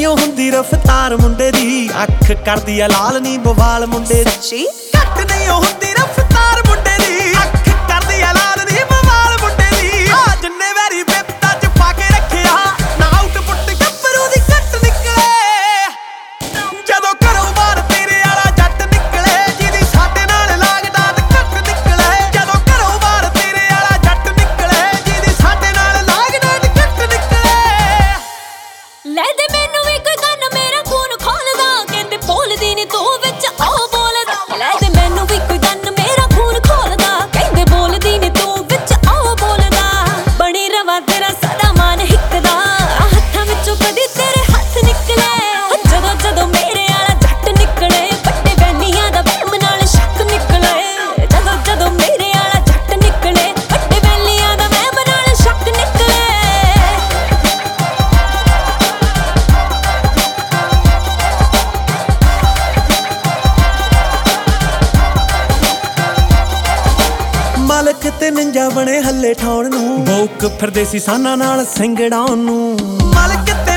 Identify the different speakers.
Speaker 1: ਓ ਹੁੰਦੀ ਰਫਤਾਰ ਮੁੰਡੇ ਦੀ, ਅੱਖ ਕਰਦੀ ਆ ਲਾਲ ਨੀ ਬਵਾਲ ਮੁੰਡੇ ਦੀ।
Speaker 2: ਸੱਚੀ
Speaker 1: ਘੱਟ ਨਹੀਂ ਓ ਹੁੰਦੀ ਰਫਤਾਰ ਮੁੰਡੇ ਦੀ, ਅੱਖ ਕਰਦੀ ਆ ਲਾਲ ਨੀ ਬਵਾਲ ਮੁੰਡੇ ਦੀ। ਆ ਜਿੰਨੇ ਵੈਰੀ ਬਿੱਤਾ ਚ ਪਾ ਕੇ ਰੱਖਿਆ ਨਾ ਆਊਟਪੁੱਟ ਗੱਭਰੂ ਦੀ ਘੱਟ ਨਿਕਲੇ। ਜਦੋਂ ਘਰੋਂ ਬਾਹਰ ਤੇਰੇ ਵਾਲਾ ਜੱਟ ਨਿਕਲੇ, ਜਿਹਦੀ ਸਾਡੇ ਨਾਲ ਲਾਗਦਾ ਤੇ ਘੱਟ ਨਿਕਲੇ। ਜਦੋਂ ਘਰੋਂ ਬਾਹਰ ਤੇਰੇ ਵਾਲਾ ਜੱਟ ਨਿਕਲੇ, ਜਿਹਦੀ ਸਾਡੇ ਨਾਲ ਲਾਗਦਾ ਤੇ ਘੱਟ ਨਿਕਲੇ।
Speaker 3: ਲੈ ਦੇ ਮੈਨੂੰ ਵੀ ਕੋਈ ਕੰਨ ਮੇਰਾ ਖੂਨ ਖੋਲਦਾ, ਕਹਿੰਦੇ ਬੋਲਦੀ ਨੀ ਤੂੰ ਵਿੱਚ ਆਓ ਬੋਲਦਾ। ਲੈ ਦੇ ਮੈਨੂੰ ਵੀ ਕੋਈ ਕੰਨ ਮੇਰਾ ਖੂਨ ਖੋਲਦਾ, ਕਹਿੰਦੇ ਬੋਲਦੀ ਨੀ ਤੂੰ ਵਿੱਚ ਆਓ ਬੋਲਦਾ। ਬਣੀ ਰਵਾਂ ਤੇਰਾ ਸਦਾ ਮਾਨ ਹਿੱਕਦਾ, ਹੱਥਾਂ ਵਿੱਚੋਂ ਕਦੀ ਤੇਰੇ ਹੱਥ ਨਿਕਲੇ। ਜਦੋਂ ਜਦੋਂ ਮੇਰੇ ਵਾਲਾ ਜੱਟ ਨਿਕਲੇ, ਵੱਡੇ ਵੈਲੀਆਂ ਦਾ ਵਹਿਮ ਨਾਲ ਸ਼ੱਕ ਨਿਕਲੇ। ਜਦੋਂ ਜਦੋਂ ਮੇਰੇ ਵਾਲਾ ਜੱਟ ਨਿਕਲੇ, ਵੱਡੇ ਵੈਲੀਆਂ ਦਾ ਵਹਿਮ ਨਾਲ ਸ਼ੱਕ ਨਿਕਲੇ।
Speaker 1: ਮਾਲਕ ਤੇ ਨਿੰਜਾ ਬਣੇ ਹੱਲੇ ਠਾਉਣ ਨੂੰ, ਬੋਕ ਫਿਰਦੇ ਸੀ ਸਾਨਾਂ ਨਾਲ ਸਿੰਗੜਾਉਣ ਨੂੰ। ਮਾਲਕ ਤੇ